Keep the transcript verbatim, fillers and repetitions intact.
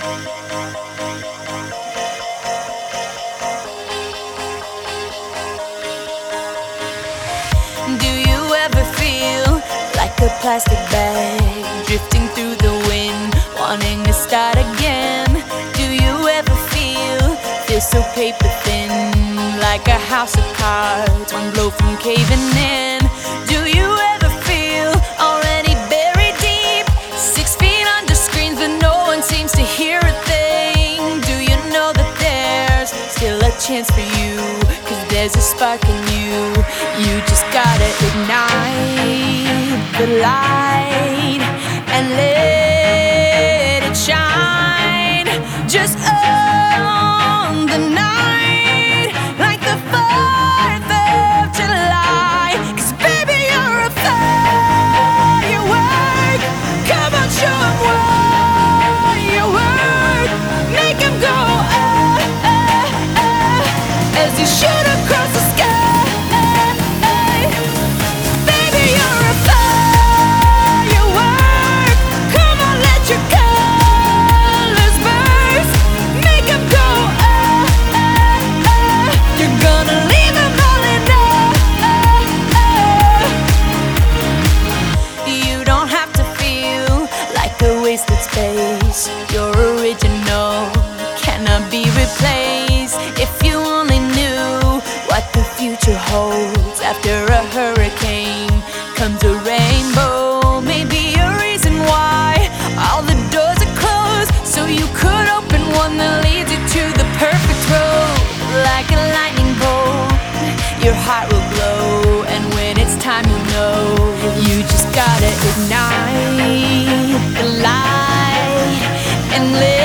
Do you ever feel like a plastic bag drifting through the wind, wanting to start again? Do you ever feel, feel so paper thin, like a house of cards, one blow from caving in? Do you ever feel already buried deep, six feet under screens but no one seems to hear a thing? Do you know that there's still a chance for you, 'cause there's a spark in you? You just gotta ignite the light and let it shine. Just own the night like the fourth of July. 'Cause baby, you're a firework. Come on, show 'em what you work. Make 'em go ah, ah, ah, as you shoot across the sky. Wasted space, your original cannot be replaced. If you only knew what the future holds, after a hurricane comes a rainbow. Maybe a reason why all the doors are closed, so you could open one that leads you to the perfect road. Like a lightning bolt, your heart will glow, and when it's time you'll know. You just gotta ignite the light and live.